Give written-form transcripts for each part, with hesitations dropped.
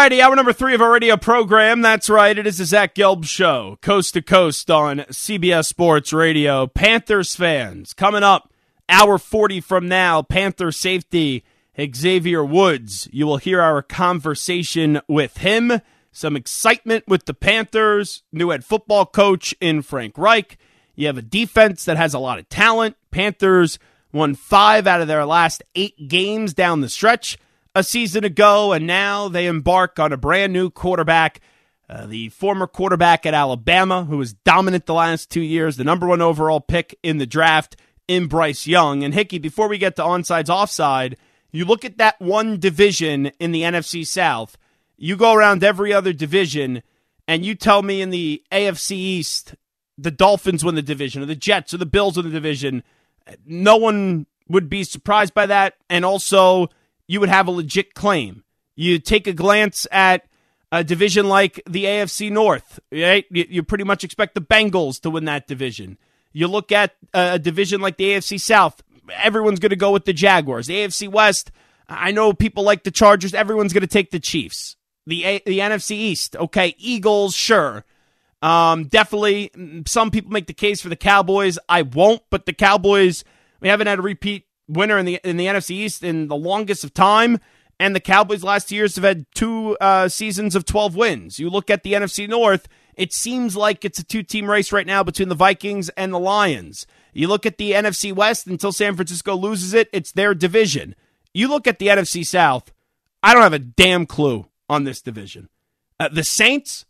righty, hour number 3 of our radio program. That's right, it is the Zach Gelb Show, coast to coast on CBS Sports Radio. Panthers fans, coming up, hour 40 from now, Panther safety Xavier Woods. You will hear our conversation with him. Some excitement with the Panthers, new head football coach in Frank Reich. You have a defense that has a lot of talent. Panthers won 5 out of their last 8 games down the stretch a season ago, and now they embark on a brand new quarterback, the former quarterback at Alabama, who was dominant the last 2 years, the number 1 overall pick in the draft in Bryce Young. And Hickey, before we get to onside, offside, you look at that one division in the NFC South, you go around every other division, and you tell me in the AFC East, the Dolphins win the division, or the Jets, or the Bills win the division. No one would be surprised by that, and also you would have a legit claim. You take a glance at a division like the AFC North, right? You pretty much expect the Bengals to win that division. You look at a division like the AFC South, everyone's going to go with the Jaguars. The AFC West, I know people like the Chargers, everyone's going to take the Chiefs. The NFC East, okay, Eagles, sure. Definitely, some people make the case for the Cowboys. I won't, but the Cowboys, we haven't had a repeat winner in the NFC East in the longest of time, and the Cowboys last 2 years have had 2 seasons of 12 wins. You look at the NFC North, it seems like it's a 2-team race right now between the Vikings and the Lions. You look at the NFC West, until San Francisco loses it, it's their division. You look at the NFC South, I don't have a damn clue on this division. The Saints,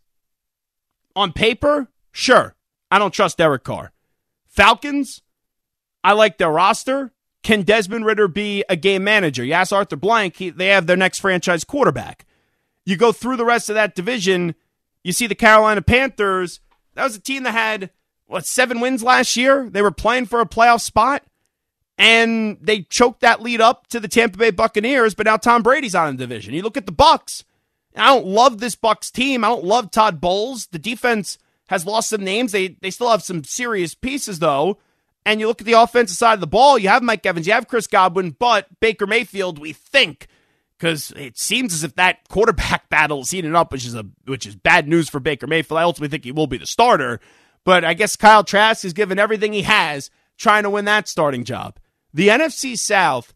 on paper, sure. I don't trust Derek Carr. Falcons, I like their roster. Can Desmond Ridder be a game manager? You ask Arthur Blank, they have their next franchise quarterback. You go through the rest of that division, you see the Carolina Panthers. That was a team that had, 7 wins last year? They were playing for a playoff spot, and they choked that lead up to the Tampa Bay Buccaneers, but now Tom Brady's on the division. You look at the Bucs. I don't love this Bucs team. I don't love Todd Bowles. The defense has lost some names. They still have some serious pieces, though. And you look at the offensive side of the ball, you have Mike Evans, you have Chris Godwin, but Baker Mayfield, we think, because it seems as if that quarterback battle is heating up, which is bad news for Baker Mayfield. I ultimately think he will be the starter. But I guess Kyle Trask is given everything he has trying to win that starting job. The NFC South,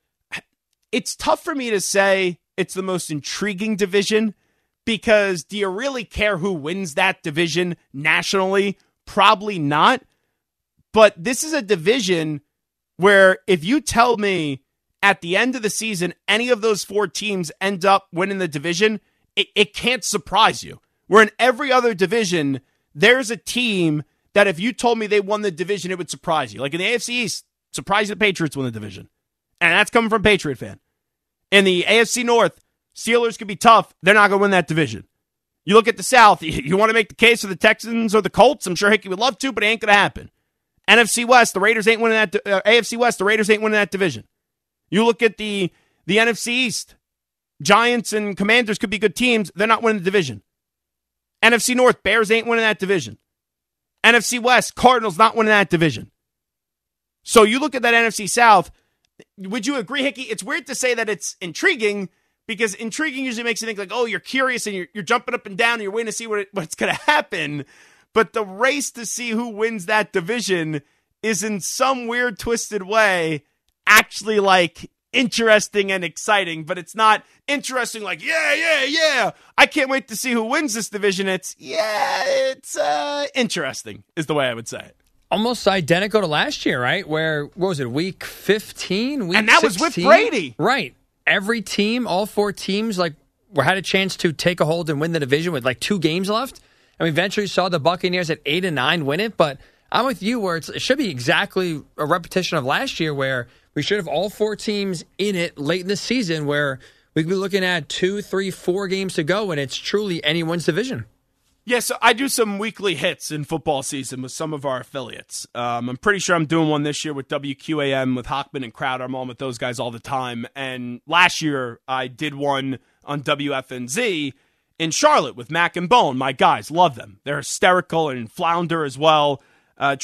it's tough for me to say it's the most intriguing division, because do you really care who wins that division nationally? Probably not. But this is a division where if you tell me at the end of the season any of those 4 teams end up winning the division, it can't surprise you. Where in every other division, there's a team that if you told me they won the division, it would surprise you. Like in the AFC East, surprise the Patriots win the division. And that's coming from a Patriot fan. In the AFC North, Steelers could be tough. They're not going to win that division. You look at the South, you want to make the case for the Texans or the Colts? I'm sure Hickey would love to, but it ain't going to happen. NFC West, the Raiders ain't winning that. AFC West, the Raiders ain't winning that division. You look at the NFC East, Giants and Commanders could be good teams. They're not winning the division. NFC North, Bears ain't winning that division. NFC West, Cardinals not winning that division. So you look at that NFC South, would you agree, Hickey? It's weird to say that it's intriguing, because intriguing usually makes you think like, oh, you're curious and you're jumping up and down and you're waiting to see what's going to happen. But the race to see who wins that division is in some weird, twisted way actually like interesting and exciting. But it's not interesting like, yeah. I can't wait to see who wins this division. It's interesting is the way I would say it. Almost identical to last year, right? Where, what was it, week 15? And that 16? Was with Brady. Right. Every team, all 4 teams, had a chance to take a hold and win the division with 2 games left. And we eventually saw the Buccaneers at 8-9 win it. But I'm with you where it should be exactly a repetition of last year, where we should have all 4 teams in it late in the season, where we could be looking at 2, 3, 4 games to go, and it's truly anyone's division. Yeah, so I do some weekly hits in football season with some of our affiliates. I'm pretty sure I'm doing one this year with WQAM, with Hochman and Crowder. I'm on with those guys all the time. And last year I did one on WFNZ in Charlotte with Mac and Bone. My guys, love them. They're hysterical, and Flounder as well.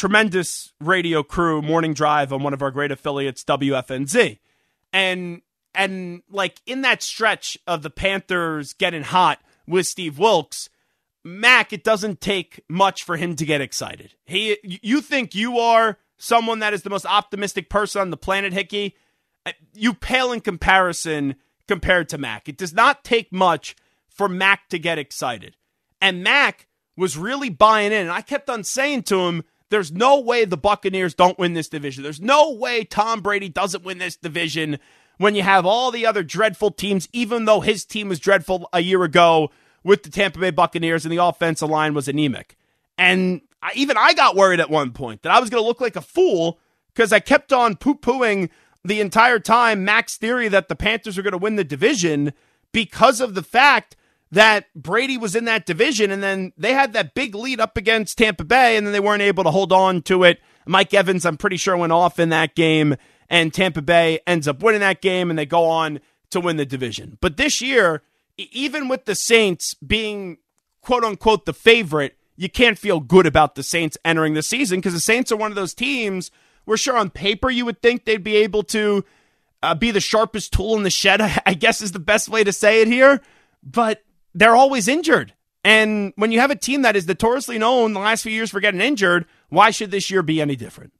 Tremendous radio crew, morning drive on one of our great affiliates, WFNZ. And And like in that stretch of the Panthers getting hot with Steve Wilks, Mac, it doesn't take much for him to get excited. You think you are someone that is the most optimistic person on the planet, Hickey? You pale in comparison compared to Mac. It does not take much for Mac to get excited. And Mac was really buying in. And I kept on saying to him, there's no way the Buccaneers don't win this division. There's no way Tom Brady doesn't win this division when you have all the other dreadful teams, even though his team was dreadful a year ago with the Tampa Bay Buccaneers and the offensive line was anemic. And I got worried at one point that I was going to look like a fool because I kept on poo-pooing the entire time Mac's theory that the Panthers are going to win the division because of the fact that Brady was in that division and then they had that big lead up against Tampa Bay and then they weren't able to hold on to it. Mike Evans, I'm pretty sure, went off in that game and Tampa Bay ends up winning that game and they go on to win the division. But this year, even with the Saints being quote-unquote the favorite, you can't feel good about the Saints entering the season because the Saints are one of those teams where sure on paper you would think they'd be able to be the sharpest tool in the shed, I guess is the best way to say it here, but they're always injured. And when you have a team that is notoriously known the last few years for getting injured, why should this year be any different?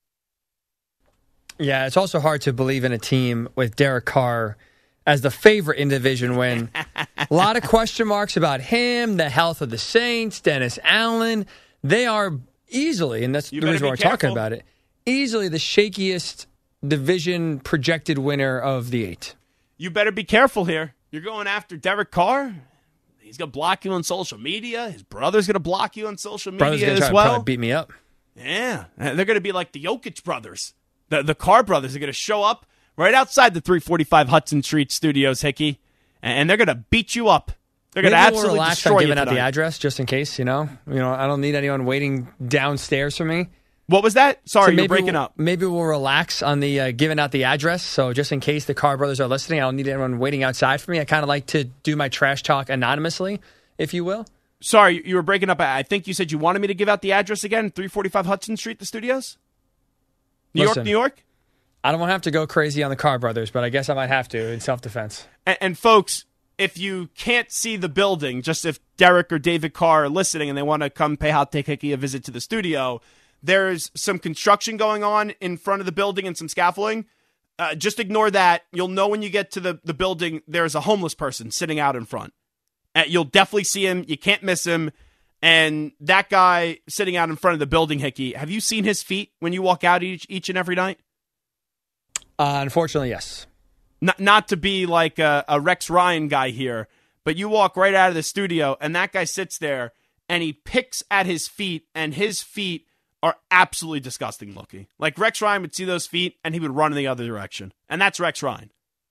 Yeah, it's also hard to believe in a team with Derek Carr as the favorite in division when a lot of question marks about him, the health of the Saints, Dennis Allen. They are easily, and that's the reason why we're talking about it, easily the shakiest division projected winner of the 8. You better be careful here. You're going after Derek Carr. He's going to block you on social media. His brother's going to block you on social media as well. Probably beat me up. Yeah, they're going to be like the Jokic brothers. The Carr brothers are going to show up right outside the 345 Hudson Street studios, Hickey, and they're going to beat you up. They're going to absolutely destroy you. Giving out the address just in case, you know. I don't need anyone waiting downstairs for me. What was that? Sorry, you're breaking up. Maybe we'll relax on the giving out the address. So just in case the Carr brothers are listening, I don't need anyone waiting outside for me. I kind of like to do my trash talk anonymously, if you will. Sorry, you were breaking up. I think you said you wanted me to give out the address again, 345 Hudson Street, the studios? New York? I don't want to have to go crazy on the Carr brothers, but I guess I might have to in self-defense. And folks, if you can't see the building, just if Derek or David Carr are listening and they want to come pay Hot Take Hickey a visit to the studio, there's some construction going on in front of the building and some scaffolding. Just ignore that. You'll know when you get to the building, there's a homeless person sitting out in front. You'll definitely see him. You can't miss him. And that guy sitting out in front of the building, Hickey, have you seen his feet when you walk out each and every night? Unfortunately, yes. Not to be like a Rex Ryan guy here, but you walk right out of the studio, and that guy sits there, and he picks at his feet, and his feet are absolutely disgusting looking. Like Rex Ryan would see those feet, and he would run in the other direction. And that's Rex Ryan.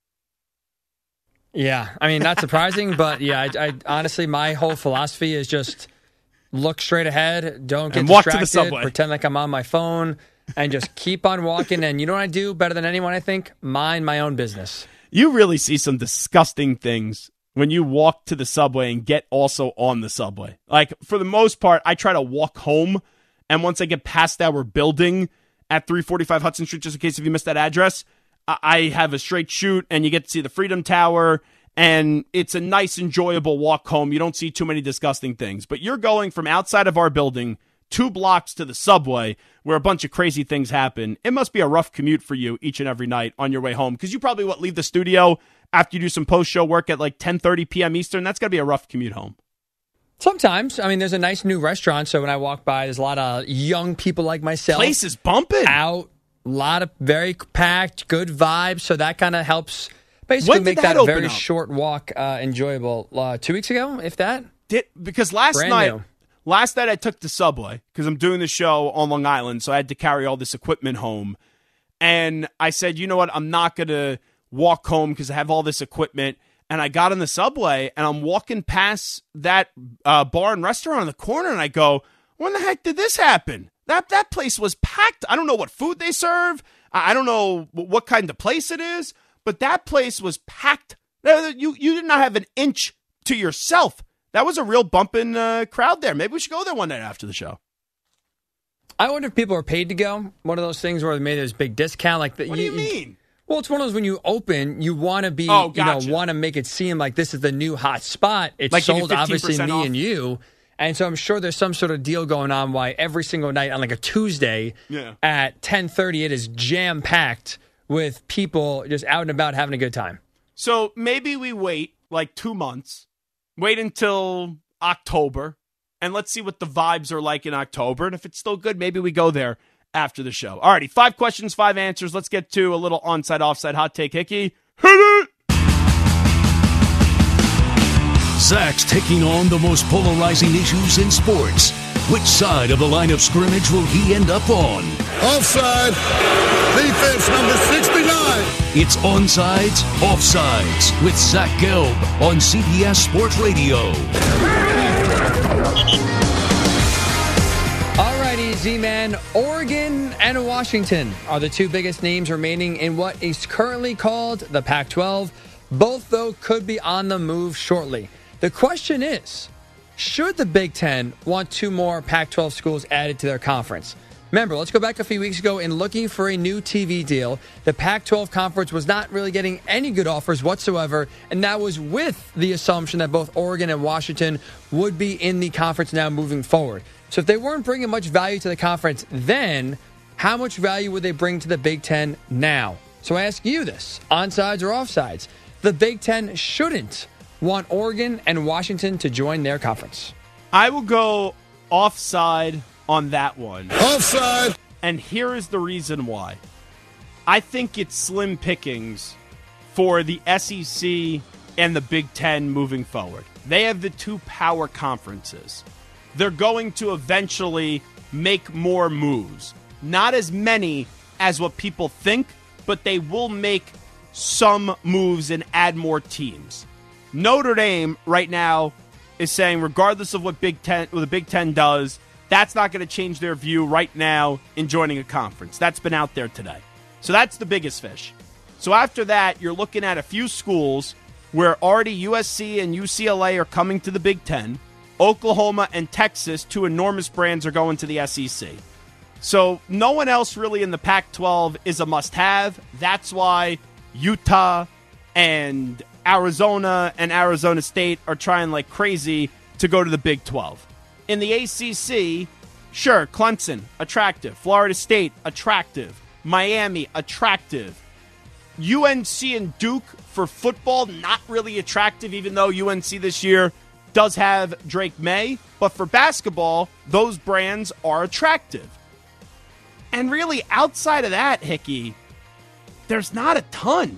Yeah, I mean, not surprising, but yeah, I honestly, my whole philosophy is just look straight ahead, don't get walk distracted, to the subway. pretend like I'm on my phone, and just keep on walking. And you know what I do better than anyone, I think? Mind my own business. You really see some disgusting things when you walk to the subway and get also on the subway. Like, for the most part, I try to walk home, and once I get past our building at 345 Hudson Street, just in case if you missed that address, I have a straight shoot, and you get to see the Freedom Tower, and it's a nice, enjoyable walk home. You don't see too many disgusting things. But you're going from outside of our building 2 blocks to the subway where a bunch of crazy things happen. It must be a rough commute for you each and every night on your way home because you probably leave the studio after you do some post-show work at like 10:30 p.m. Eastern. That's got to be a rough commute home. Sometimes. I mean, there's a nice new restaurant, so when I walk by, there's a lot of young people like myself. Place is bumping. Out. A lot of very packed, good vibes, so that kind of helps basically make that very short walk enjoyable. 2 weeks ago, if that? Because last night I took the subway because I'm doing the show on Long Island, so I had to carry all this equipment home. And I said, you know what, I'm not going to walk home because I have all this equipment. And I got on the subway, and I'm walking past that bar and restaurant on the corner, and I go, when the heck did this happen? That place was packed. I don't know what food they serve. I don't know what kind of place it is, but that place was packed. You did not have an inch to yourself. That was a real bumping crowd there. Maybe we should go there one night after the show. I wonder if people are paid to go. One of those things where they made this big discount. What do you mean? Well, it's one of those when you open, you want to be, gotcha. want to make it seem like this is the new hot spot. It's like sold, obviously, me off. and you. And so I'm sure there's some sort of deal going on why every single night on like a Tuesday at 10:30, it is jam-packed with people just out and about having a good time. So maybe we wait like 2 months, wait until October, and let's see what the vibes are like in October. And if it's still good, maybe we go there after the show. Alrighty, 5 questions, 5 answers. Let's get to a little onside, offside hot take. Hickey, hit it! Zach's taking on the most polarizing issues in sports. Which side of the line of scrimmage will he end up on? Offside. Defense number 69. It's Onsides, Offsides with Zach Gelb on CBS Sports Radio. Alrighty, Z-Man. Oregon and Washington are the 2 biggest names remaining in what is currently called the Pac-12. Both, though, could be on the move shortly. The question is, should the Big Ten want 2 more Pac-12 schools added to their conference? Remember, let's go back a few weeks ago in looking for a new TV deal. The Pac-12 conference was not really getting any good offers whatsoever, and that was with the assumption that both Oregon and Washington would be in the conference now moving forward. So if they weren't bringing much value to the conference then, how much value would they bring to the Big Ten now? So I ask you this, onsides or offsides. The Big Ten shouldn't want Oregon and Washington to join their conference. I will go offside on that one. Offside. And here is the reason why. I think it's slim pickings for the SEC and the Big Ten moving forward. They have the 2 power conferences. They're going to eventually make more moves. Not as many as what people think, but they will make some moves and add more teams. Notre Dame right now is saying, regardless of what the Big Ten does, that's not going to change their view right now in joining a conference. That's been out there today. So that's the biggest fish. So after that, you're looking at a few schools where already USC and UCLA are coming to the Big Ten. Oklahoma and Texas, 2 enormous brands, are going to the SEC. So no one else really in the Pac-12 is a must-have. That's why Utah and Arizona and Arizona State are trying like crazy to go to the Big 12. In the ACC, sure, Clemson, attractive. Florida State, attractive. Miami, attractive. UNC and Duke for football, not really attractive, even though UNC this year does have Drake May. But for basketball, those brands are attractive. And really, outside of that, Hickey, there's not a ton.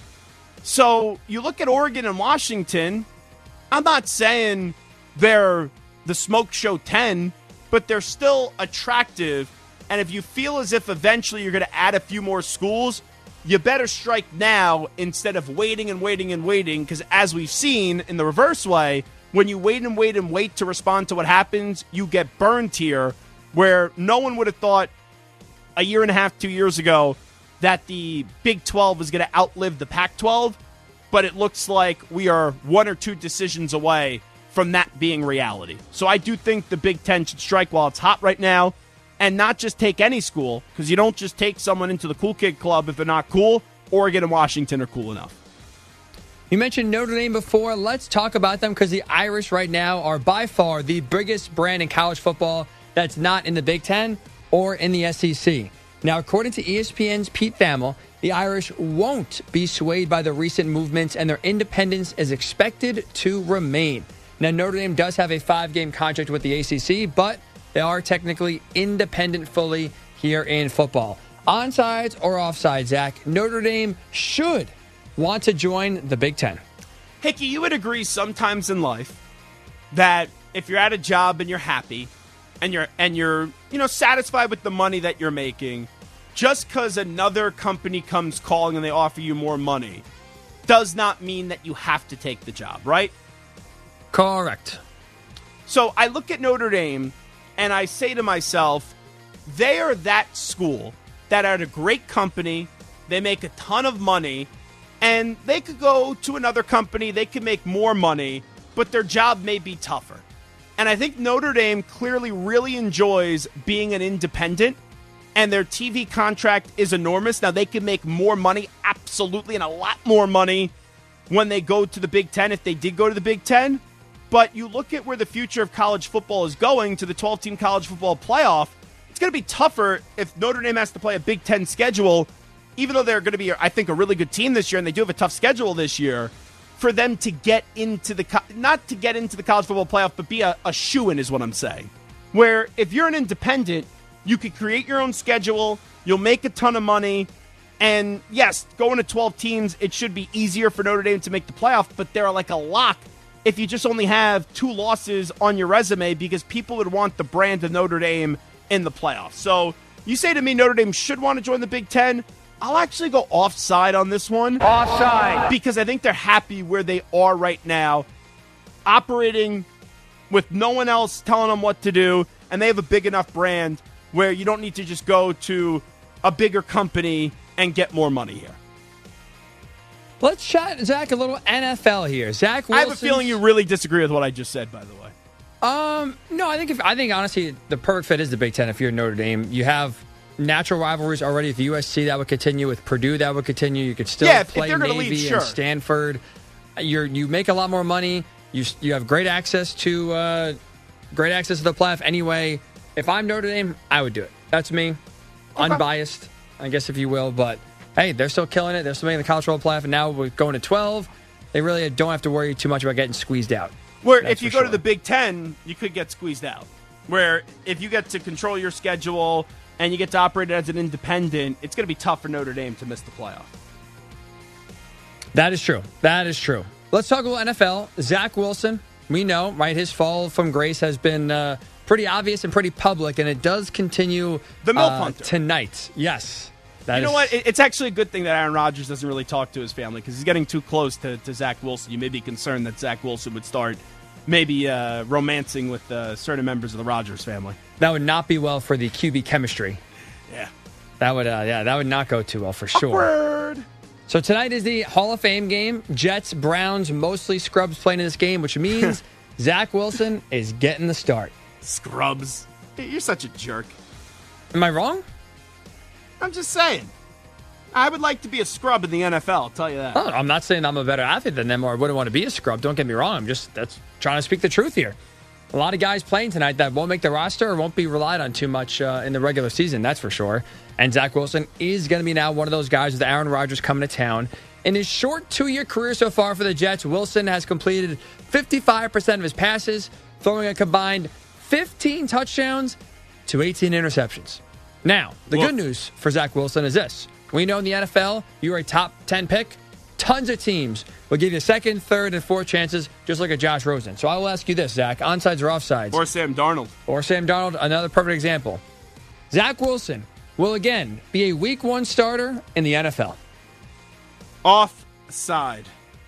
So you look at Oregon and Washington, I'm not saying they're the smoke show 10, but they're still attractive. And if you feel as if eventually you're going to add a few more schools, you better strike now instead of waiting and waiting and waiting. Because as we've seen in the reverse way, when you wait and wait and wait to respond to what happens, you get burned here, where no one would have thought a year and a half, 2 years ago, that the Big 12 was going to outlive the Pac-12, but it looks like we are 1 or 2 decisions away from that being reality. So I do think the Big Ten should strike while it's hot right now and not just take any school, because you don't just take someone into the cool kid club if they're not cool. Oregon and Washington are cool enough. You mentioned Notre Dame before. Let's talk about them, because the Irish right now are by far the biggest brand in college football that's not in the Big Ten or in the SEC. Now, according to ESPN's Pete Thamel, the Irish won't be swayed by the recent movements, and their independence is expected to remain. Now, Notre Dame does have a 5-game contract with the ACC, but they are technically independent fully here in football. Onsides or offsides, Zach, Notre Dame should want to join the Big Ten. Hickey, you would agree sometimes in life that if you're at a job and you're happy and you're satisfied with the money that you're making, just because another company comes calling and they offer you more money does not mean that you have to take the job, right? Correct. So I look at Notre Dame and I say to myself, they are that school that are at a great company, they make a ton of money, and they could go to another company, they could make more money, but their job may be tougher. And I think Notre Dame clearly really enjoys being an independent and their TV contract is enormous. Now, they can make more money, absolutely, and a lot more money when they go to the Big Ten, if they did go to the Big Ten. But you look at where the future of college football is going, to the 12-team college football playoff, it's going to be tougher if Notre Dame has to play a Big Ten schedule, even though they're going to be, I think, a really good team this year, and they do have a tough schedule this year, for them to get into not to get into the college football playoff, but be a shoo-in is what I'm saying. Where if you're an independent, you could create your own schedule, you'll make a ton of money, and yes, going to 12 teams, it should be easier for Notre Dame to make the playoff, but they're like a lock if you just only have 2 losses on your resume, because people would want the brand of Notre Dame in the playoffs. So you say to me Notre Dame should want to join the Big Ten. I'll actually go offside on this one. Offside. Because I think they're happy where they are right now, operating with no one else telling them what to do, and they have a big enough brand where you don't need to just go to a bigger company and get more money here. Let's chat, Zach, a little NFL here. Zach Wilson. I have a feeling you really disagree with what I just said, by the way. No, I think honestly the perfect fit is the Big Ten if you're Notre Dame. You have natural rivalries already with USC that would continue, with Purdue that would continue. You could still play Navy and Stanford. You make a lot more money. You have great access to the playoff anyway. If I'm Notre Dame, I would do it. That's me, unbiased, I guess, if you will. But hey, they're still killing it. They're still making the college football playoff, and now we're going to 12. They really don't have to worry too much about getting squeezed out. Where if you go to the Big Ten, you could get squeezed out. Where if you get to control your schedule and you get to operate as an independent, it's going to be tough for Notre Dame to miss the playoff. That is true. Let's talk about NFL. Zach Wilson, we know, right? His fall from grace has been pretty obvious and pretty public, and it does continue the MILF Hunter tonight. Yes. You know what? It's actually a good thing that Aaron Rodgers doesn't really talk to his family, because he's getting too close to Zach Wilson. You may be concerned that Zach Wilson would start maybe romancing with certain members of the Rodgers family. That would not be well for the QB chemistry. Yeah. That would not go too well for sure. Awkward. So tonight is the Hall of Fame game. Jets, Browns, mostly scrubs playing in this game, which means Zach Wilson is getting the start. Scrubs. You're such a jerk. Am I wrong? I'm just saying. I would like to be a scrub in the NFL, I'll tell you that. Oh, I'm not saying I'm a better athlete than them or I wouldn't want to be a scrub. Don't get me wrong. That's trying to speak the truth here. A lot of guys playing tonight that won't make the roster or won't be relied on too much in the regular season, that's for sure. And Zach Wilson is going to be now one of those guys with Aaron Rodgers coming to town. In his short 2-year career so far for the Jets, Wilson has completed 55% of his passes, throwing a combined 15 touchdowns to 18 interceptions. Now, the good news for Zach Wilson is this. We know in the NFL, you're a top 10 pick. Tons of teams will give you second, third, and fourth chances, just like a Josh Rosen. So I will ask you this, Zach. Onside or offsides? Or Sam Darnold. Another perfect example. Zach Wilson will again be a Week 1 starter in the NFL. Offside.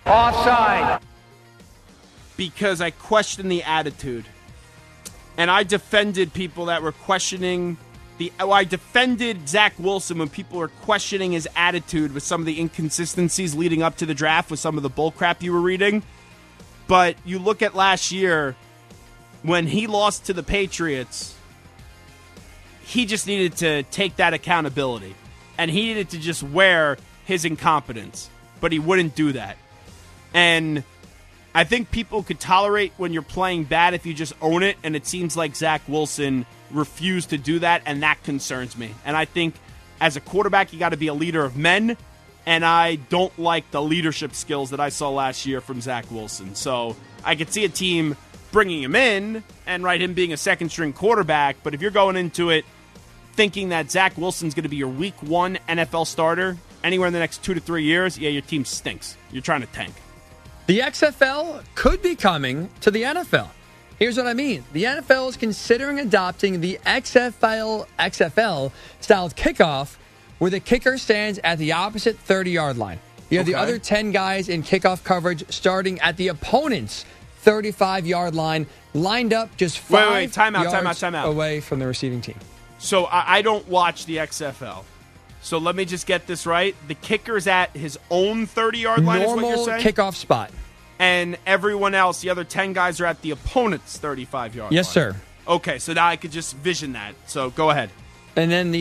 Because I question the attitude. And I defended people that were questioning I defended Zach Wilson when people were questioning his attitude with some of the inconsistencies leading up to the draft with some of the bullcrap you were reading. But you look at last year, when he lost to the Patriots, he just needed to take that accountability. And he needed to just wear his incompetence. But he wouldn't do that. And I think people could tolerate when you're playing bad if you just own it, and it seems like Zach Wilson refused to do that, and that concerns me. And I think as a quarterback, you got to be a leader of men, and I don't like the leadership skills that I saw last year from Zach Wilson. So I could see a team bringing him in and him being a second-string quarterback, but if you're going into it thinking that Zach Wilson's going to be your Week 1 NFL starter anywhere in the next 2 to 3 years, your team stinks. You're trying to tank. The XFL could be coming to the NFL. Here's what I mean. The NFL is considering adopting the XFL styled kickoff, where the kicker stands at the opposite 30-yard line. You have the other 10 guys in kickoff coverage starting at the opponent's 35-yard line, lined up just 5 yards away from the receiving team. So I don't watch the XFL. So let me just get this right. The kicker's at his own 30-yard line is what you're saying? Normal kickoff spot. And everyone else, the other 10 guys, are at the opponent's 35-yard line. Yes, sir. Okay, so now I could just vision that. So go ahead. And then the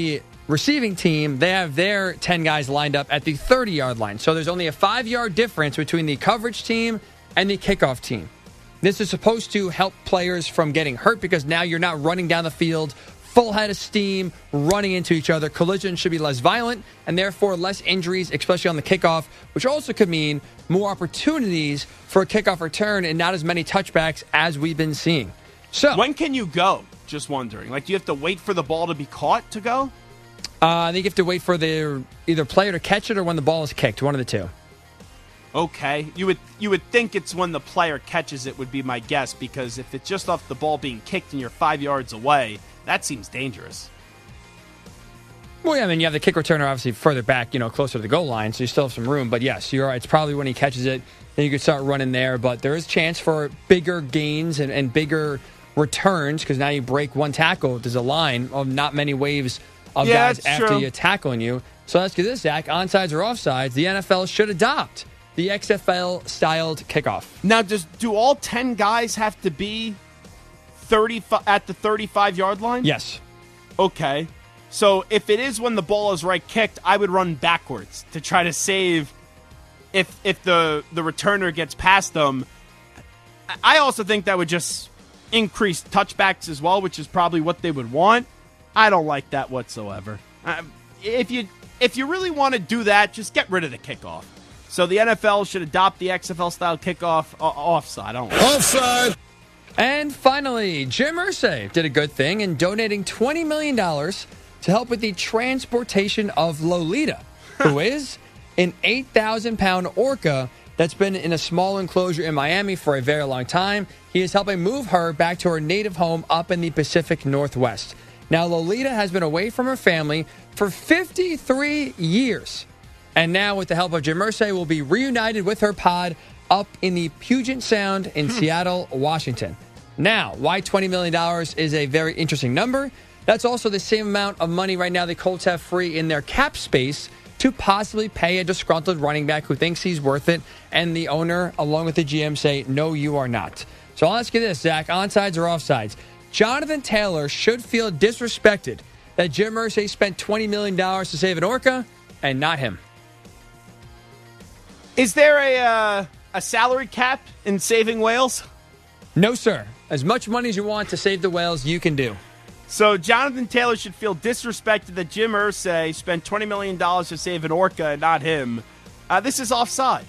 receiving team, they have their 10 guys lined up at the 30-yard line. So there's only a 5-yard difference between the coverage team and the kickoff team. This is supposed to help players from getting hurt because now you're not running down the field full head of steam, running into each other. Collisions should be less violent and therefore less injuries, especially on the kickoff, which also could mean more opportunities for a kickoff return and not as many touchbacks as we've been seeing. So when can you go? Just wondering. Like, do you have to wait for the ball to be caught to go? I think you have to wait for the either player to catch it or when the ball is kicked, one of the two. Okay. You would think it's when the player catches it would be my guess, because if it's just off the ball being kicked and you're 5 yards away, that seems dangerous. Well, yeah, I mean, you have the kick returner obviously further back, closer to the goal line, so you still have some room. But yes, you're right. It's probably when he catches it, then you could start running there. But there is chance for bigger gains and bigger returns because now you break one tackle. There's a line of not many waves of guys after you tackling you. So let's get this, Zach. Onsides or offsides, the NFL should adopt the XFL-styled kickoff. Now, do all 10 guys have to be at the 35-yard line? Yes. Okay. So if it is when the ball is right kicked, I would run backwards to try to save if the returner gets past them. I also think that would just increase touchbacks as well, which is probably what they would want. I don't like that whatsoever. If you really want to do that, just get rid of the kickoff. So the NFL should adopt the XFL-style kickoff offside. Offside. And finally, Jim Irsay did a good thing in donating $20 million to help with the transportation of Lolita, who is an 8,000-pound orca that's been in a small enclosure in Miami for a very long time. He is helping move her back to her native home up in the Pacific Northwest. Now, Lolita has been away from her family for 53 years. And now, with the help of Jim Irsay, will be reunited with her pod up in the Puget Sound in Seattle, Washington. Now, why $20 million is a very interesting number. That's also the same amount of money right now the Colts have free in their cap space to possibly pay a disgruntled running back who thinks he's worth it, and the owner, along with the GM, say, no, you are not. So I'll ask you this, Zach, onsides or offsides? Jonathan Taylor should feel disrespected that Jim Irsay spent $20 million to save an orca, and not him. Is there a salary cap in saving whales? No, sir. As much money as you want to save the whales, you can do. So Jonathan Taylor should feel disrespected that Jim Irsay spent $20 million to save an orca and not him. This is offside.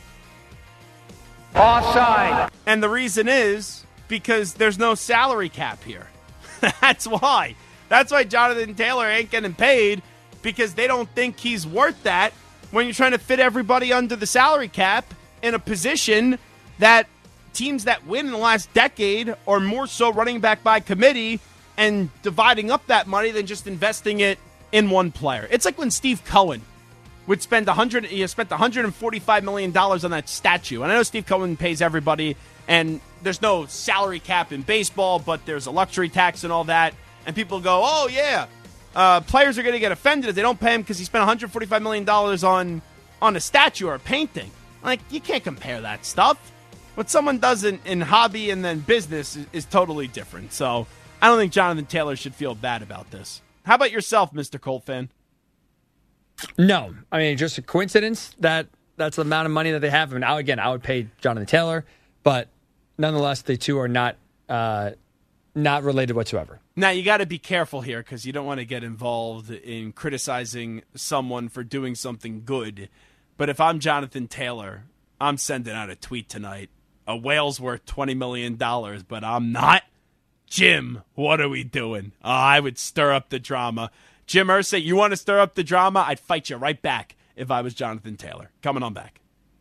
Offside. And the reason is because there's no salary cap here. That's why. That's why Jonathan Taylor ain't getting paid, because they don't think he's worth that when you're trying to fit everybody under the salary cap in a position that teams that win in the last decade are more so running back by committee and dividing up that money than just investing it in one player. It's like when Steve Cohen would spend $145 million on that statue. And I know Steve Cohen pays everybody, and there's no salary cap in baseball, but there's a luxury tax and all that. And people go, oh, yeah, players are going to get offended if they don't pay him because he spent $145 million on a statue or a painting. Like, you can't compare that stuff. What someone does in hobby and then business is totally different. So I don't think Jonathan Taylor should feel bad about this. How about yourself, Mr. Colt fan? No. I mean, just a coincidence that that's the amount of money that they have. I mean, I would pay Jonathan Taylor, but nonetheless, the two are not related whatsoever. Now, you got to be careful here because you don't want to get involved in criticizing someone for doing something good. But if I'm Jonathan Taylor, I'm sending out a tweet tonight. A whale's worth $20 million, but I'm not. Jim, what are we doing? I would stir up the drama. Jim Irsay, you want to stir up the drama? I'd fight you right back if I was Jonathan Taylor. Coming on back.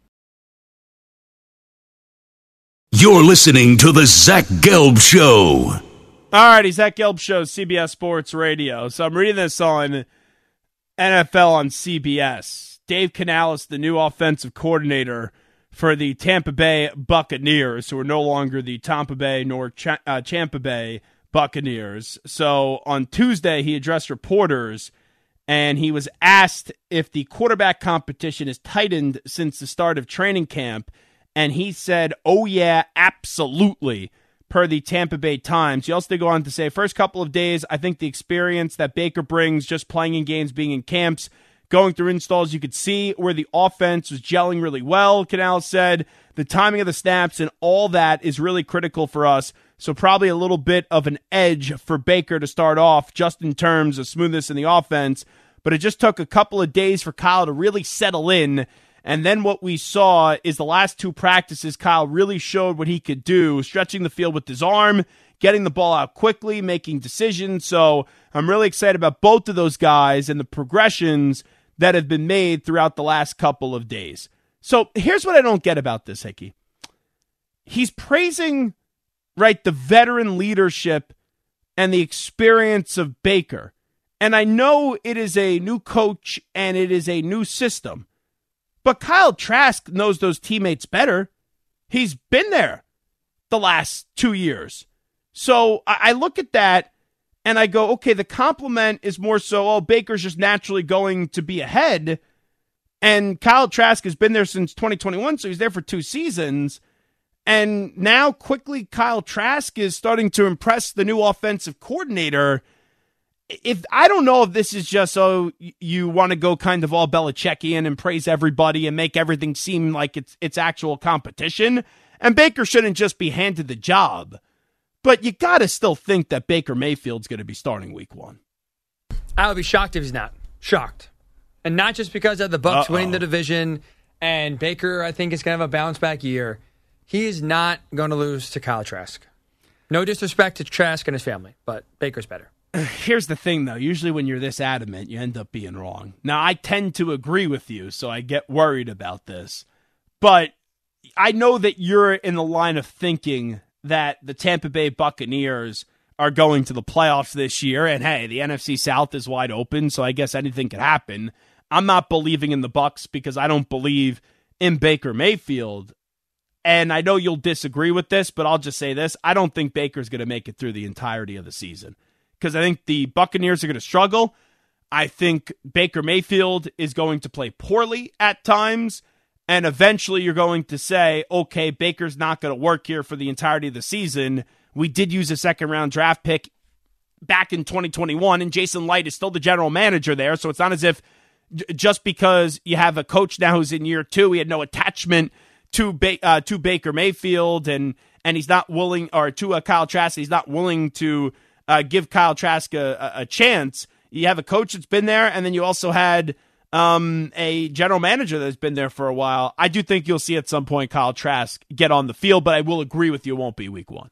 You're listening to the Zach Gelb Show. All righty, Zach Gelb Show, CBS Sports Radio. So I'm reading this on NFL on CBS. Dave Canales, the new offensive coordinator for the Tampa Bay Buccaneers, who are no longer the Tampa Bay nor Champa Bay Buccaneers. So on Tuesday, he addressed reporters, and he was asked if the quarterback competition has tightened since the start of training camp, and he said, oh yeah, absolutely. per the Tampa Bay Times. He also did go on to say, first couple of days, I think the experience that Baker brings, just playing in games, being in camps, going through installs, you could see where the offense was gelling really well, Canales said. The timing of the snaps and all that is really critical for us. So probably a little bit of an edge for Baker to start off just in terms of smoothness in the offense. But it just took a couple of days for Kyle to really settle in. And then what we saw is the last two practices, Kyle really showed what he could do, stretching the field with his arm, getting the ball out quickly, making decisions. So I'm really excited about both of those guys and the progressions that have been made throughout the last couple of days. So here's what I don't get about this, Hickey. He's praising, right, the veteran leadership and the experience of Baker. And I know it is a new coach and it is a new system. But Kyle Trask knows those teammates better. He's been there the last 2 years. So I look at that and I go, okay, the compliment is more so, Baker's just naturally going to be ahead. And Kyle Trask has been there since 2021, so he's there for 2 seasons. And now quickly Kyle Trask is starting to impress the new offensive coordinator. If I don't know if this is just you want to go kind of all Belichickian and praise everybody and make everything seem like it's actual competition, and Baker shouldn't just be handed the job. But you got to still think that Baker Mayfield's going to be starting week 1. I would be shocked if he's not. Shocked. And not just because of the Bucs winning the division and Baker, I think, is going to have a bounce back year. He is not going to lose to Kyle Trask. No disrespect to Trask and his family, but Baker's better. Here's the thing, though. Usually when you're this adamant, you end up being wrong. Now, I tend to agree with you, so I get worried about this. But I know that you're in the line of thinking that the Tampa Bay Buccaneers are going to the playoffs this year. And, hey, the NFC South is wide open, so I guess anything could happen. I'm not believing in the Bucs because I don't believe in Baker Mayfield. And I know you'll disagree with this, but I'll just say this. I don't think Baker's going to make it through the entirety of the season. Because I think the Buccaneers are going to struggle. I think Baker Mayfield is going to play poorly at times. And eventually you're going to say, okay, Baker's not going to work here for the entirety of the season. We did use a second-round draft pick back in 2021, and Jason Light is still the general manager there. So it's not as if just because you have a coach now who's in year 2, he had no attachment to Baker Mayfield, and he's not willing, or to Kyle Trask, he's not willing to give Kyle Trask a chance. You have a coach that's been there, and then you also had a general manager that's been there for a while. I do think you'll see at some point Kyle Trask get on the field, but I will agree with you, it won't be week 1.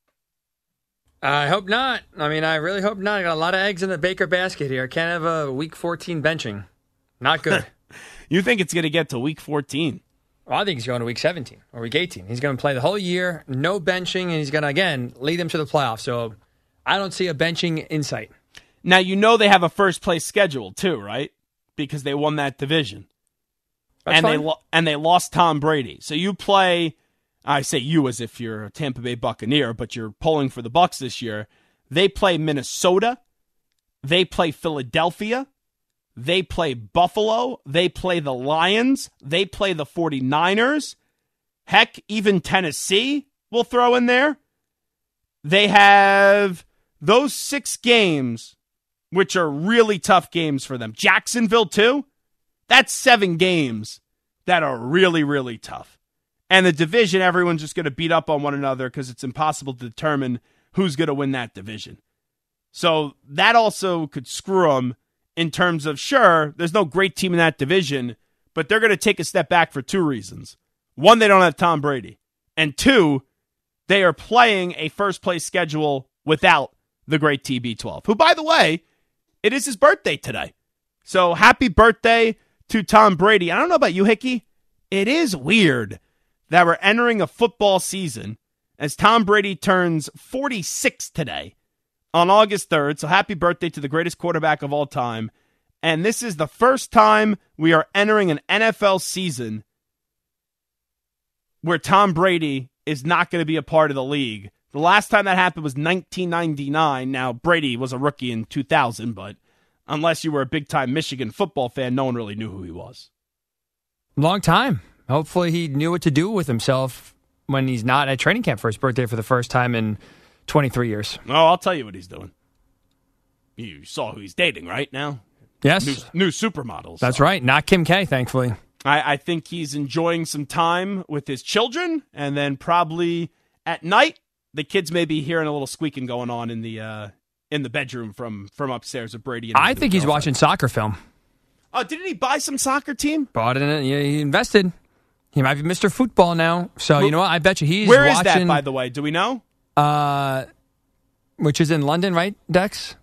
I hope not. I mean, I really hope not. I got a lot of eggs in the Baker basket here. Can't have a week 14 benching. Not good. You think it's going to get to week 14? Well, I think he's going to week 17 or week 18. He's going to play the whole year, no benching, and he's going to, again, lead them to the playoffs. So I don't see a benching in sight. Now, you know they have a first-place schedule, too, right? Because they won that division. That's fine. And they lost Tom Brady. So you play, I say you as if you're a Tampa Bay Buccaneer, but you're pulling for the Bucs this year. They play Minnesota. They play Philadelphia. They play Buffalo. They play the Lions. They play the 49ers. Heck, even Tennessee will throw in there. They have those 6 games, which are really tough games for them. Jacksonville, too. That's 7 games that are really, really tough. And the division, everyone's just going to beat up on one another because it's impossible to determine who's going to win that division. So that also could screw them in terms of, sure, there's no great team in that division, but they're going to take a step back for 2 reasons. 1, they don't have Tom Brady. And 2, they are playing a first-place schedule without the great TB12, who, by the way, it is his birthday today. So happy birthday to Tom Brady. I don't know about you, Hickey. It is weird that we're entering a football season as Tom Brady turns 46 today on August 3rd. So happy birthday to the greatest quarterback of all time. And this is the first time we are entering an NFL season where Tom Brady is not going to be a part of the league. The last time that happened was 1999. Now, Brady was a rookie in 2000, but unless you were a big-time Michigan football fan, no one really knew who he was. Long time. Hopefully he knew what to do with himself when he's not at training camp for his birthday for the first time in 23 years. Oh, I'll tell you what he's doing. You saw who he's dating, right, now? Yes. New supermodels. That's right. Not Kim K, thankfully. I think he's enjoying some time with his children, and then probably at night, the kids may be hearing a little squeaking going on in the bedroom from upstairs with Brady. And I think he's watching soccer film. Oh, didn't he buy some soccer team? Bought it. Yeah, he invested. He might be Mr. Football now. So, you know what? I bet you he's Where watching. Where is that, by the way? Do we know? Which is in London, right, Dex?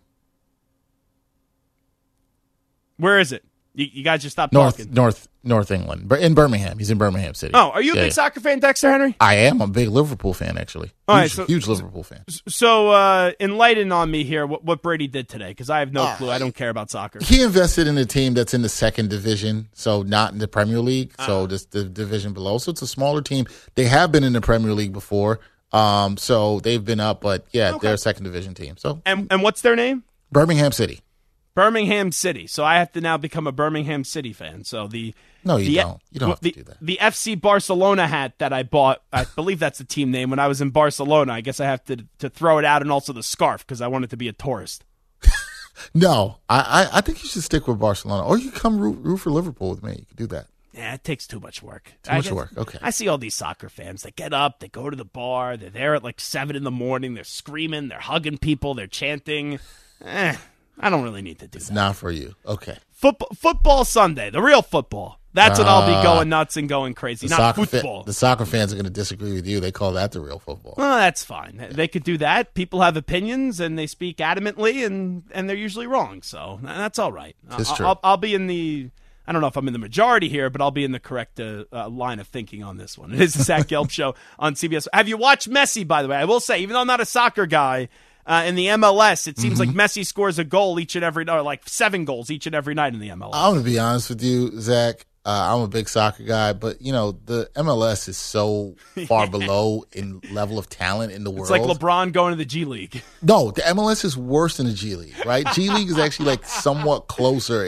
Where is it? You guys just stopped talking. North England. In Birmingham. He's in Birmingham City. Oh, are you a big soccer fan, Dexter Henry? I am. I'm a big Liverpool fan, actually. Huge Liverpool fan. So enlighten on me here what Brady did today, because I have no clue. I don't care about soccer. He invested in a team that's in the second division, so not in the Premier League, so just the division below. So it's a smaller team. They have been in the Premier League before, so they've been up, but they're a second division team. So and what's their name? Birmingham City. Birmingham City. So I have to now become a Birmingham City fan. So No, you don't. You don't have to do that. The FC Barcelona hat that I bought, I believe that's the team name, when I was in Barcelona. I guess I have to throw it out, and also the scarf because I wanted to be a tourist. No, I think you should stick with Barcelona. Or you can come root for Liverpool with me. You can do that. Yeah, it takes too much work. Too much work, okay. I see all these soccer fans. They get up, they go to the bar, they're there at like 7 in the morning, they're screaming, they're hugging people, they're chanting. I don't really need to do that. It's not for you. Okay. Football Sunday, the real football. That's when I'll be going nuts and going crazy, not football. The soccer fans are going to disagree with you. They call that the real football. Well, that's fine. They could do that. People have opinions, and they speak adamantly, and they're usually wrong. So that's all right. It's true. I'll be in the – I don't know if I'm in the majority here, but I'll be in the correct line of thinking on this one. It is the Zach Gelb Show on CBS. Have you watched Messi, by the way? I will say, even though I'm not a soccer guy – in the MLS, it seems like Messi scores a goal each and every night, or like 7 goals each and every night in the MLS. I'm going to be honest with you, Zach. I'm a big soccer guy, but, the MLS is so far below in level of talent in the world. It's like LeBron going to the G League. No, the MLS is worse than the G League, right? G League is actually like somewhat closer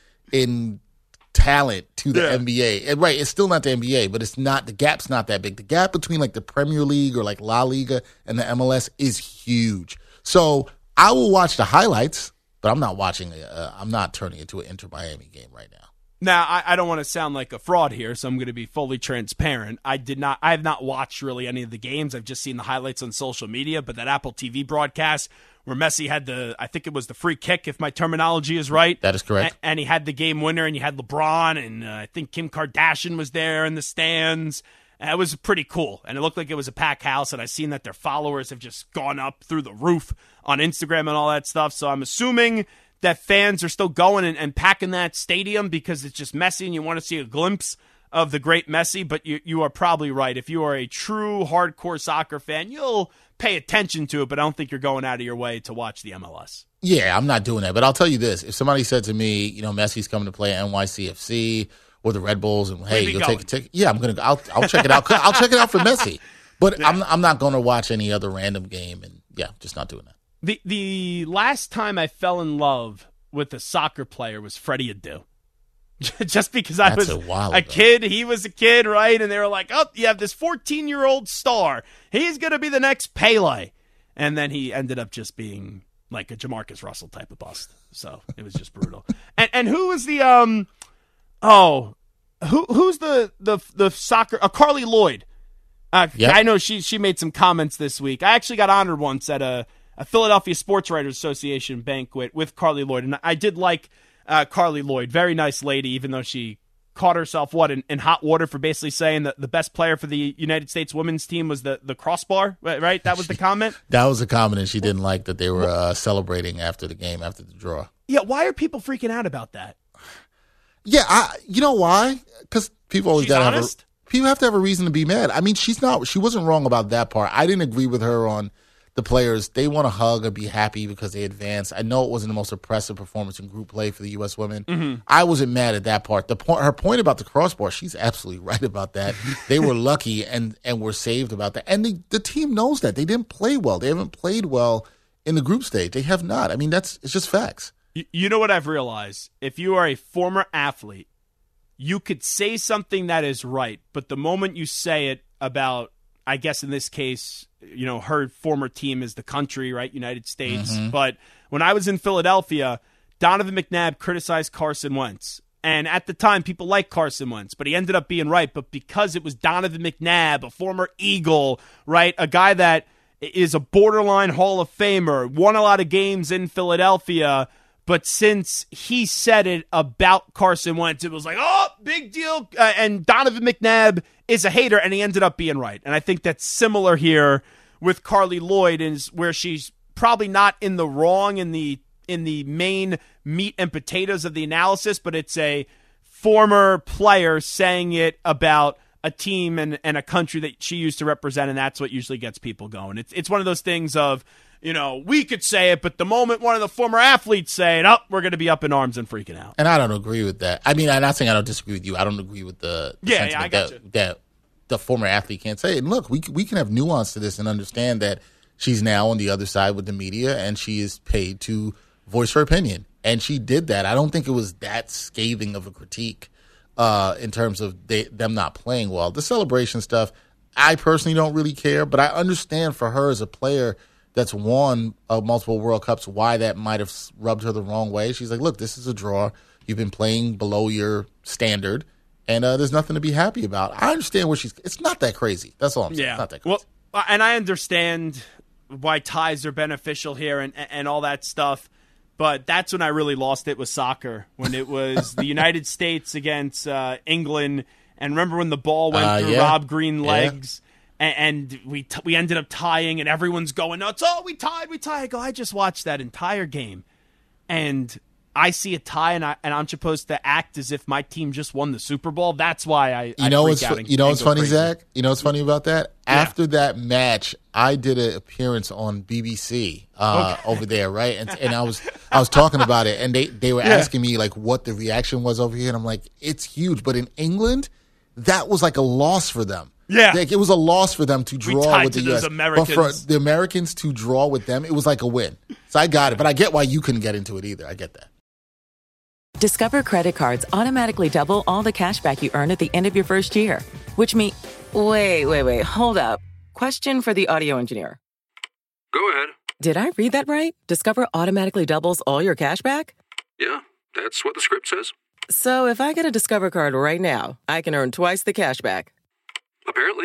in talent to the NBA. And right, it's still not the NBA, but it's not, the gap's not that big. The gap between like the Premier League or like La Liga and the MLS is huge. So I will watch the highlights, but I'm not watching. I'm not turning into an Inter Miami game right now. Now, I don't want to sound like a fraud here, so I'm going to be fully transparent. I have not watched really any of the games. I've just seen the highlights on social media. But that Apple TV broadcast where Messi had I think it was the free kick, if my terminology is right. That is correct. And he had the game winner, and you had LeBron, and I think Kim Kardashian was there in the stands. It was pretty cool, and it looked like it was a packed house, and I've seen that their followers have just gone up through the roof on Instagram and all that stuff, so I'm assuming that fans are still going and packing that stadium because it's just Messi and you want to see a glimpse of the great Messi, but you are probably right. If you are a true hardcore soccer fan, you'll pay attention to it, but I don't think you're going out of your way to watch the MLS. Yeah, I'm not doing that, but I'll tell you this. If somebody said to me, Messi's coming to play at NYCFC or the Red Bulls, and hey, you'll take a ticket. Yeah, I'll check it out. I'll check it out for Messi. But yeah. I'm not going to watch any other random game, and just not doing that. The last time I fell in love with a soccer player was Freddie Adu. Just because I was a kid, he was a kid, right? And they were like, oh, you have this 14-year-old star. He's going to be the next Pele. And then he ended up just being like a Jamarcus Russell type of bust. So it was just brutal. And who was the who's the soccer Carly Lloyd? Yep. I know she made some comments this week. I actually got honored once at a Philadelphia Sports Writers Association banquet with Carly Lloyd, and I did like Carly Lloyd. Very nice lady, even though she caught herself in hot water for basically saying that the best player for the United States women's team was the crossbar, right? That was the comment? That was the comment, and she didn't like that they were celebrating after the game, after the draw. Yeah, why are people freaking out about that? Yeah, you know why? Because people always gotta have people have to have a reason to be mad. I mean, she wasn't wrong about that part. I didn't agree with her on the players. They want to hug or be happy because they advanced. I know it wasn't the most impressive performance in group play for the U.S. women. Mm-hmm. I wasn't mad at that part. Her point about the crossbar, she's absolutely right about that. They were lucky and were saved about that. And the team knows that. They didn't play well. They haven't played well in the group stage. They have not. I mean, it's just facts. You know what I've realized? If you are a former athlete, you could say something that is right, but the moment you say it about I guess in this case, her former team is the country, right? United States. Mm-hmm. But when I was in Philadelphia, Donovan McNabb criticized Carson Wentz. And at the time, people liked Carson Wentz, but he ended up being right. But because it was Donovan McNabb, a former Eagle, right, a guy that is a borderline Hall of Famer, won a lot of games in Philadelphia, but since he said it about Carson Wentz, it was like, oh, big deal. And Donovan McNabb is a hater, and he ended up being right. And I think that's similar here with Carly Lloyd, is where she's probably not in the wrong in the main meat and potatoes of the analysis, but it's a former player saying it about a team and a country that she used to represent, and that's what usually gets people going. It's one of those things of, we could say it, but the moment one of the former athletes say it, we're going to be up in arms and freaking out. And I don't agree with that. I mean, I'm not saying I don't disagree with you. I don't agree with the sentiment that the former athlete can't say it. And look, we can have nuance to this and understand that she's now on the other side with the media, and she is paid to voice her opinion. And she did that. I don't think it was that scathing of a critique in terms of them not playing well. The celebration stuff, I personally don't really care, but I understand for her as a player that's won multiple World Cups why that might have rubbed her the wrong way. She's like, look, this is a draw. You've been playing below your standard, and there's nothing to be happy about. I understand where it's not that crazy. That's all I'm saying. Yeah. It's not that crazy. Well, and I understand why ties are beneficial here and all that stuff. But that's when I really lost it with soccer, when it was the United States against England. And remember when the ball went through Rob Green legs, and we ended up tying, and everyone's going nuts. Oh, we tied. I go, I just watched that entire game, and I see a tie, and I'm supposed to act as if my team just won the Super Bowl. That's why I freak out. What's funny, crazy. Zach? You know what's funny about that? Yeah. After that match, I did an appearance on BBC over there, right? And I was talking about it, and they were asking me like what the reaction was over here, and I'm like, it's huge. But in England, that was like a loss for them. Yeah, like, it was a loss for them to draw with the U.S. Americans. But for the Americans to draw with them, it was like a win. So I got it, but I get why you couldn't get into it either. I get that. Discover credit cards automatically double all the cash back you earn at the end of your first year, which means... Wait, hold up. Question for the audio engineer. Go ahead. Did I read that right? Discover automatically doubles all your cash back? Yeah, that's what the script says. So if I get a Discover card right now, I can earn twice the cash back. Apparently.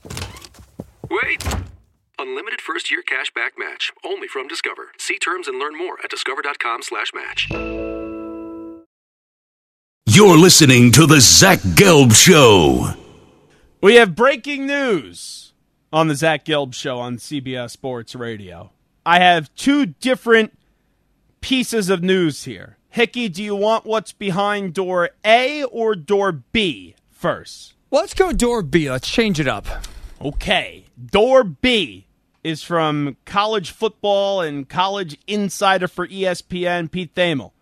Wait! Unlimited first-year cash back match. Only from Discover. See terms and learn more at discover.com/match. You're listening to The Zach Gelb Show. We have breaking news on the Zach Gelb Show on CBS Sports Radio. I have two different pieces of news here. Hickey, do you want what's behind door A or door B first? Let's go door B. Let's change it up. Okay. Door B is from college football and college insider for ESPN, Pete Thamel.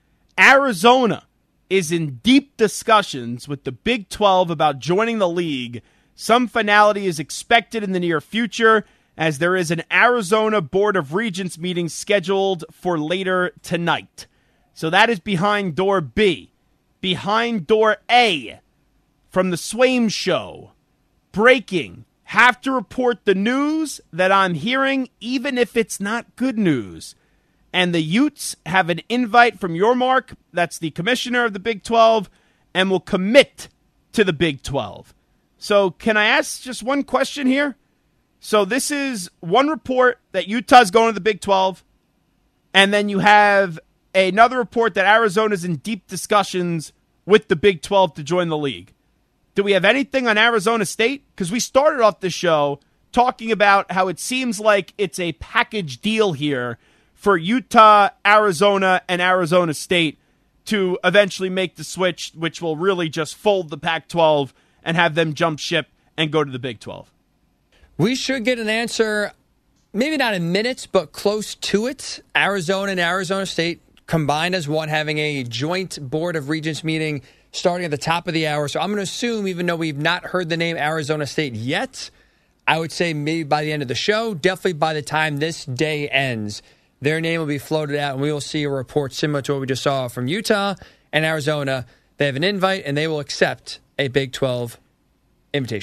Arizona is in deep discussions with the Big 12 about joining the league. Some finality is expected in the near future, as there is an Arizona Board of Regents meeting scheduled for later tonight. So that is behind door B. Behind door A, from the Swaim Show. Breaking. Have to report the news that I'm hearing, even if it's not good news. And the Utes have an invite from Yormark, that's the commissioner of the Big 12, and will commit to the Big 12. So can I ask just one question here? So this is one report that Utah's going to the Big 12, and then you have another report that Arizona's in deep discussions with the Big 12 to join the league. Do we have anything on Arizona State? Because we started off the show talking about how it seems like it's a package deal here for Utah, Arizona, and Arizona State to eventually make the switch, which will really just fold the Pac-12 and have them jump ship and go to the Big 12. We should get an answer, maybe not in minutes, but close to it. Arizona and Arizona State combined as one, having a joint Board of Regents meeting starting at the top of the hour. So I'm going to assume, even though we've not heard the name Arizona State yet, I would say maybe by the end of the show, definitely by the time this day ends, their name will be floated out, and we will see a report similar to what we just saw from Utah and Arizona. They have an invite, and they will accept a Big 12 invitation.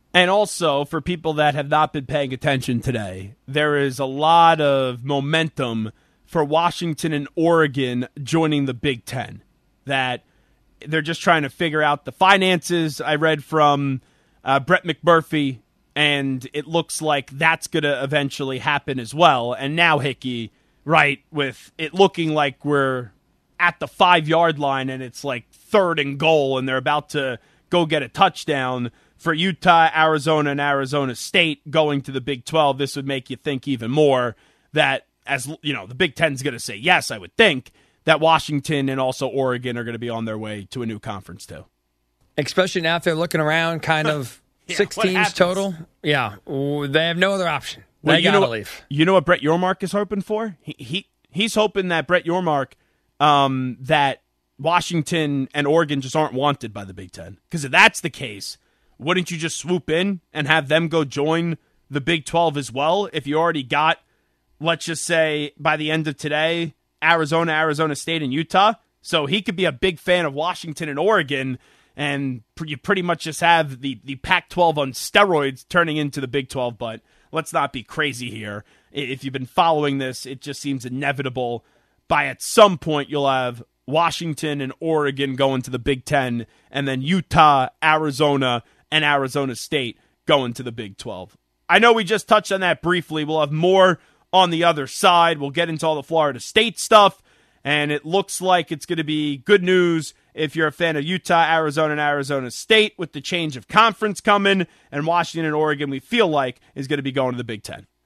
And also, for people that have not been paying attention today, there is a lot of momentum for Washington and Oregon joining the Big Ten. That they're just trying to figure out the finances. I read from Brett McMurphy, and it looks like that's going to eventually happen as well. And now, Hickey, right, with it looking like we're at the 5-yard line and it's like 3rd and goal and they're about to go get a touchdown for Utah, Arizona, and Arizona State going to the Big 12, this would make you think even more that, as you know, the Big Ten's going to say yes, I would think, that Washington and also Oregon are going to be on their way to a new conference too. Especially now if they're looking around kind of 6 teams total. Yeah, they have no other option. They got to leave. You know what Brett Yormark is hoping for? He's hoping that Brett Yormark, that Washington and Oregon just aren't wanted by the Big Ten. Because if that's the case, wouldn't you just swoop in and have them go join the Big 12 as well? If you already got, let's just say, by the end of today, Arizona, Arizona State, and Utah. So he could be a big fan of Washington and Oregon, and you pretty much just have the Pac-12 on steroids turning into the Big 12. But let's not be crazy here. If you've been following this, it just seems inevitable. By at some point, you'll have Washington and Oregon going to the Big Ten, and then Utah, Arizona, and Arizona State going to the Big 12. I know we just touched on that briefly. We'll have more on the other side. We'll get into all the Florida State stuff, and it looks like it's going to be good news if you're a fan of Utah, Arizona, and Arizona State with the change of conference coming, and Washington and Oregon, we feel like, is going to be going to the Big Ten.